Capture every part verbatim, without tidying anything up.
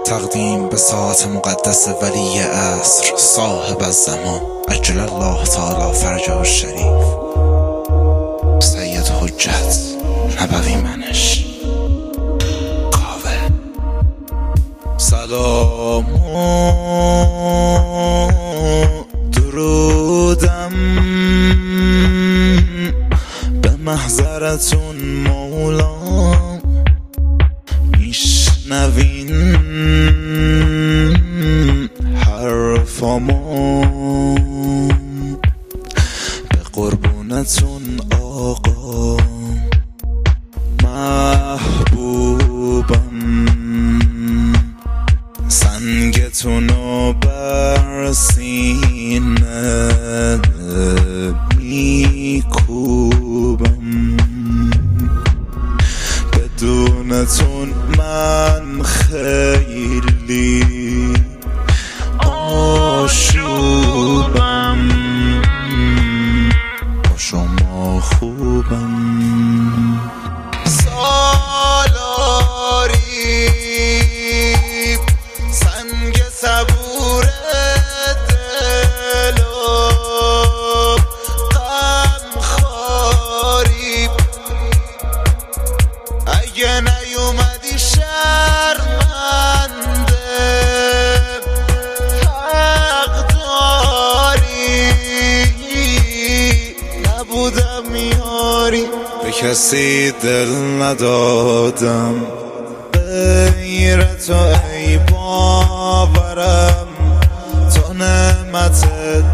تقدیم به ساعت مقدس ولی عصر صاحب الزمان عجل الله تعالی فرجه الشریف سید حجت نبوی منش کاوه. سلام و درودم به محضرتون مولا، میشنوین حرفامو، به قربونتون آقا محبوبم، سنگتونو بر سینه میکوبم، بدونتون من خیلی آشوبم، با شما خوبم. سالاری سنگ صبور دل و غم خاری، اگه نیومدی شرمنده حق داری، نبودم یاری، به کسی دل ندادم غیر تو ای باورم، تو نعمت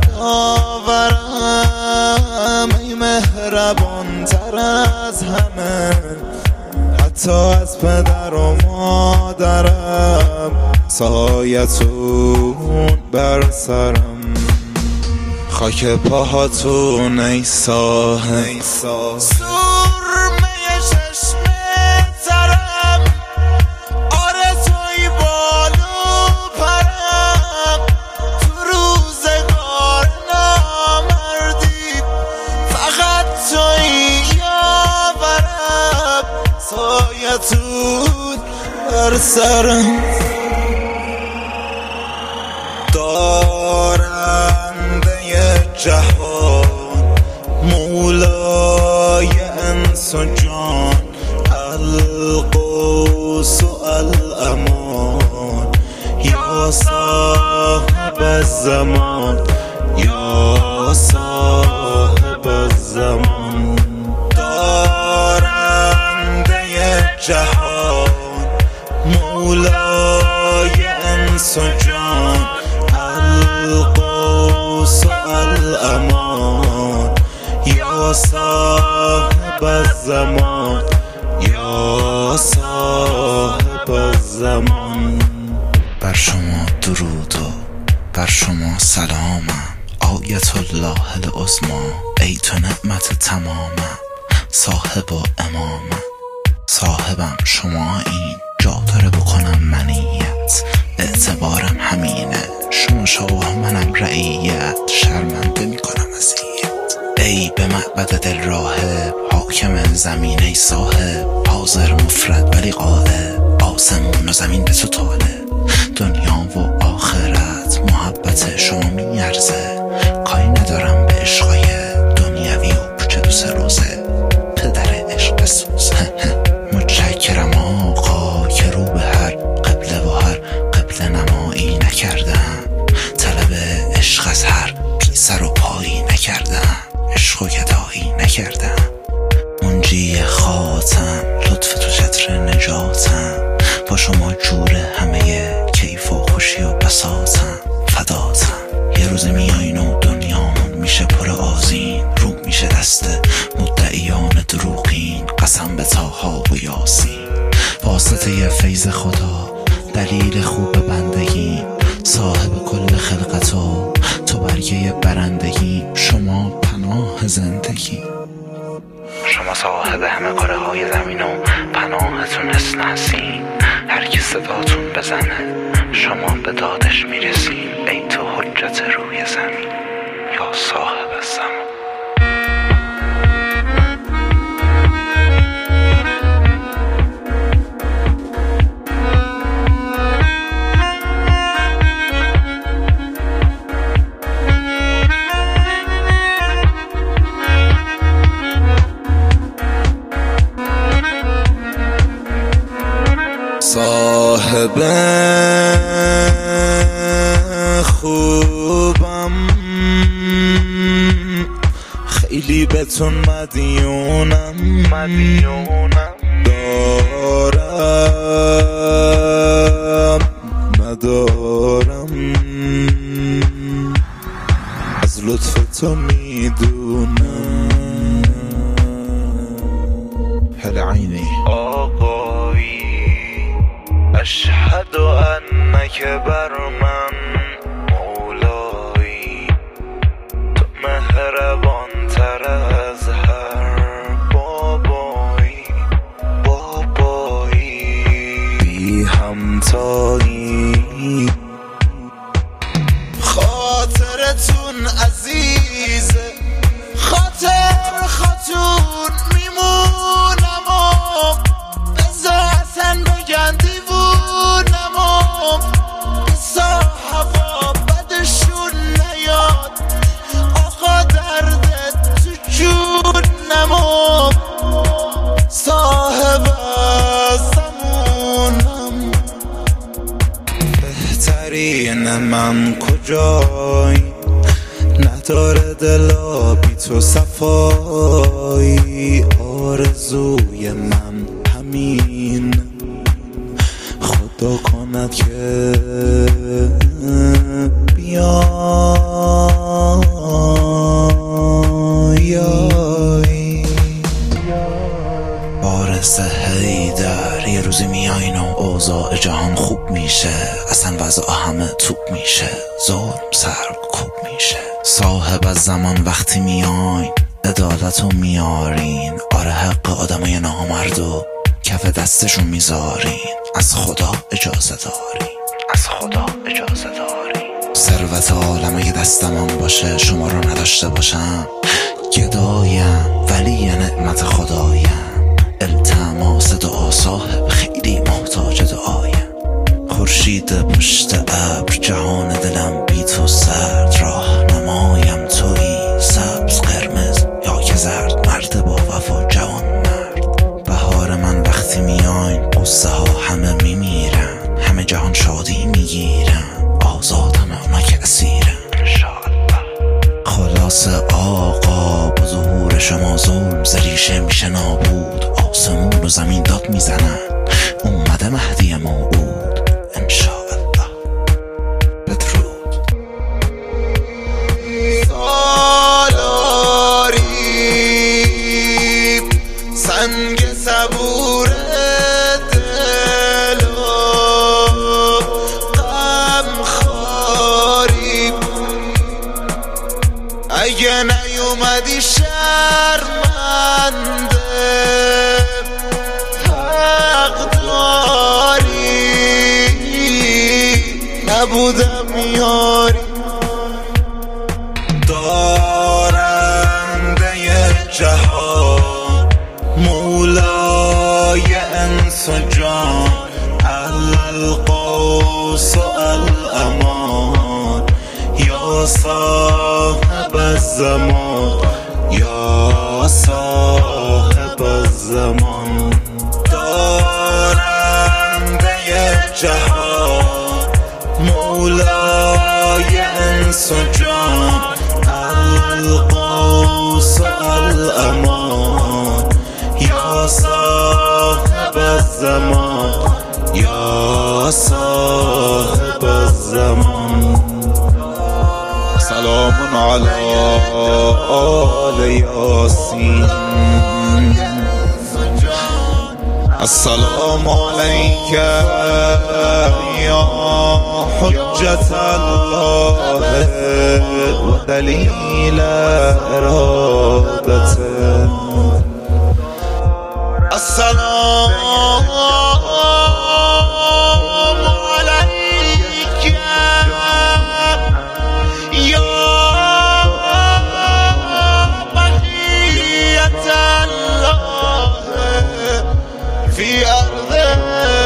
داورم، ای مهربان تر از همه، حتی از پدر و مادرم، سایتون بر سرم، خاک پاهاتون ای ساحل، سرمه چشم ترم، آرزوی بالو پرم، تو روزگار نامردی فقط توی یاورم، سایتون بر سرم. دارنده جهان مولای انس و جان، القوس و الامان، یا صاحب الزمان، یا صاحب الزمان. دارنده جهان مولای انس و جان، القوس و الامان، یا صاحب الزمان، یا صاحب الزمان. بر شما درود و بر شما سلامم، آیت الله العظمی، ای تو نعمت تمامم، صاحب و امامم، صاحبم شما این، جا داره بکنم منیت، اعتبارم همینه، شما شاه منم رعیت، شرمنده میکنم ازیت، ای به معبد دل راهب، حاکم زمین ای صاحب، حاضر مفرد ولی غالب، آسمون و زمین به تو طالب، دنیا و آخرت محبت شما میارزه، کاری ندارم به عشقای دنیوی و پوچه دو سه روزه، پدر عشق سوزه. متشکرم آقا که رو به هر قبله و هر قبله نمایی نکردم، طلب عشق از هر بی سر و پایی نکردم، عشق و گدایی نکردم، منجی خاتم، لطف تو چتر نجاتم، با شما جور همه کیف و خوشی و بساطم، فداتم. یه روز میایین و دنیامون میشه پر آذین، رو میشه دست مدعیان دروغین، قسم به طاها و یاسین، واسطه فیض خدا، دلیل خوب بندگی، صاحب کل خلقت و تو برگه برندگی، شما پناه زندگی، شما صاحب همه کاره های زمین و پناهتون حسن حسین، هر کی صداتون بزنه شما به دادش میرسین، ای تو حجت روی زمین، یا صاحب الزمان. صاحب خوبم خیلی بهتون مدیونم مدیونم دارم ندارم از لطف تو میدونم هل عینی آقایی اشهد انک بر من مولایی تو مهربان تر از هر بابایی بابایی بی همتایی خاطرتون عزیزه خاطر خاتون میمونم و بزا اصلا بگن دیوونم و بسا هوا بدشون نیاد آقا دردت تو جونم و صاحب زمونم بهترین من کجایی نداره دلا بی تو صفایی آرزوی من همین خدا کند که بیایی بارز حیدر یه روزی میاین و اوضاع جهان خوب میشه اصلا وضع همه توپ میشه ظلم سر کوب میشه صاحب از زمان وقتی میاین عدالتو میارین آره حق آدمای نامردو کف دستشون میذارین از خدا اجازه دارین از خدا اجازه دارین ثروت عالمه دستمان باشه شما رو نداشته باشم گدایم ولی نعمت خدایم التماس دعا صاحب خیلی محتاج دعایم خورشید پشت ابر جهان دلم بی تو سرد راه نمایم تویی سبز قرمز یا که زرد مرد با وفا جوان مرد بهار من وقتی میاین قصه ها همه میمیرن همه جهان شادی میگیرن آزاد همه اونا که اسیرن خلاص آقا با ظهور شما ظلم زریشه میشه نابود آسمون و زمین داد میزنن اومده مهدی موعود انشاءالله بدرود سالاری سنگ صبور دل و غم خاری اگه نیومدی شرمنده حق داری نبودم میاری دارنده جهان مولای انس و جان القوس و الامان یا صاحب الزمان یا صاحب الزمان دارنده جهان مولای انس و جان القوس و الامان یا صاحب الزمان یا صاحب الزمان سلام علی آل یاسین السلام علیک یا حجت الله و دلیل ارادته السلام علیک یا بقیت الله فی ارض